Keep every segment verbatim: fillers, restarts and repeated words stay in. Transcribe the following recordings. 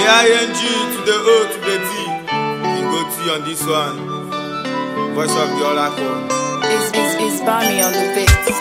I N G to the O to the D. You go T on this one. Voice of the Oracle. It's, it's, it's Bami on the beat.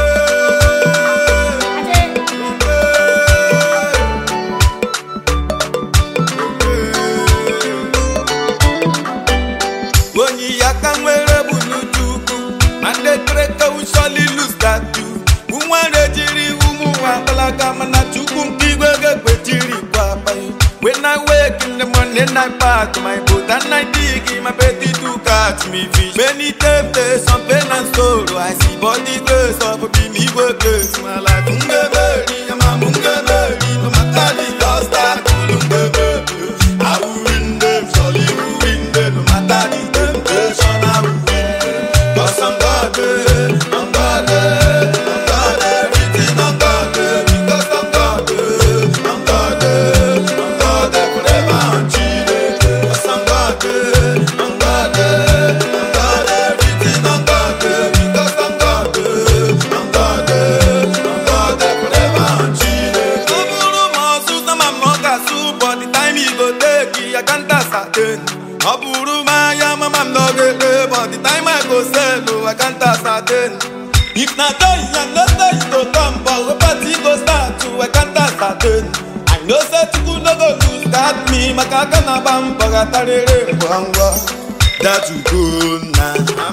Onyi yaka nwere bulutuku, and the treka will surely lose that too. Umwane jiri umu wakalaka mana chuku mkigwe kwetiri papa. When I wake in the morning, I pack my boat and I dig in my belly to catch me fish. Many times there's some pain and sorrow. I see body grace of a bini grace. My life, munga berry, I'm a munga berry. No matter the lost, I munga berry. I will win them, surely will win them. No matter the temptation, I will win them. Cause I'm God, I'm God, I'm God, everything I'm God, because I'm God, I'm God, I'm God, forever I'm cheated. Cause I'm God, I'm God, I'm God, everything I'm God, because I'm God, I'm God, I'm God, forever I'm cheated. Oburu masu sama moga su, but the time he go take, I can't ascertain. Oburu maya mama no get, but the time I go sell, I can't ascertain. If not die, I know that you go come, but the party go start to, I can't ascertain. I know that you no go lose that me, makaka na bamba gatarere bwangwa. That you go na,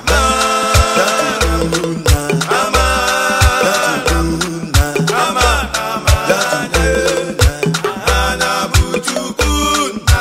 that you go na, that you go na, that you go na, na buju na,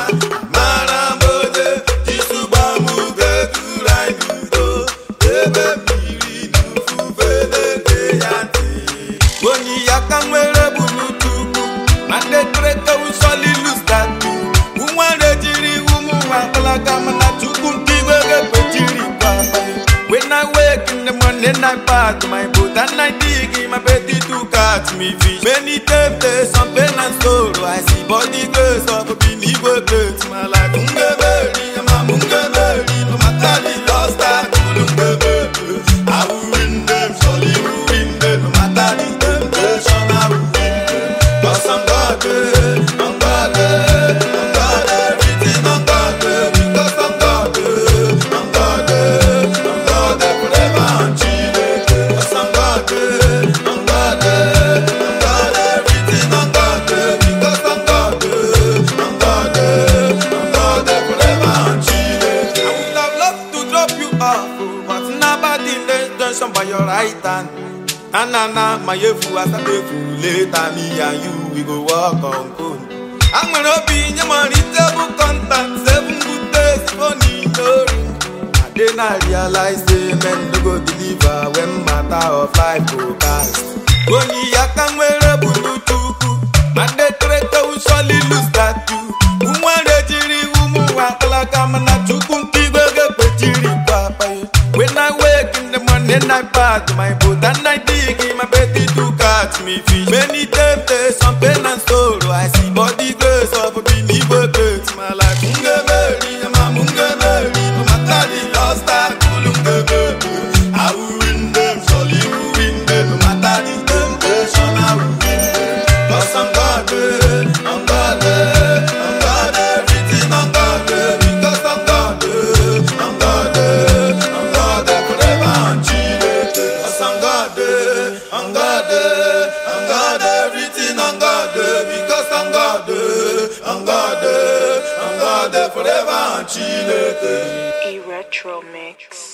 marambode, jisuba muge turai nudo, ebe miri nufu vele deyati. Onyi yaka nwere bulutuku, and the treka will surely lose that too. Umwane jiri umu wakalaka mana chuku mkigwe kwetiri papa. When I wake in the morning, I pack my boat and I dig in my belly to catch me fish. Many times there's some pain and sorrow. I see body grace of a bini grace. My life, munga berry, I'm a munga berry. No matter the lost, I munga berry. I will win them, surely will win them. No matter the temptation, I will win them. Cause I'm God, I'm God, I'm God, everything I'm God, because I'm God, I'm God, I'm God, forever I'm cheated. Cause I'm God, I'm God, I'm God, everything I'm God, because I'm God, I'm God, I'm God, forever I'm cheated. I would have loved to drop you off, oh, but nobody intention by your right hand. Na na na, my yefu as a yefu. Later me and you, we go walk on cone. I'm gonna be in your money table contact. Seven good days for me, no. And then I realize the men no go deliver when matter of life go cast. Only I can wear a bulutuku, and the traitor will surely lose that too. Umwane jiri umu wakalaka mana chuku mkigwe kwetiri papa. When I wake in the morning, I pack my boat and I dig in my belly to catch me fish. Many times there's some pain and sorrow. I see body grace of a bini grace. My life, munga berry, I'm a munga berry. No matter the lost, I munga berry. I will win them, surely will win them. No matter the temptation, I will win them. Cause I'm God, I'm God, I'm God, everything I'm God, because I'm God, I'm God, I'm God, forever I'm cheated. Cause I'm God, I'm God, I'm God, everything I'm God, because I'm God, I'm God, I'm God, forever I'm cheated. E-Retro Mix.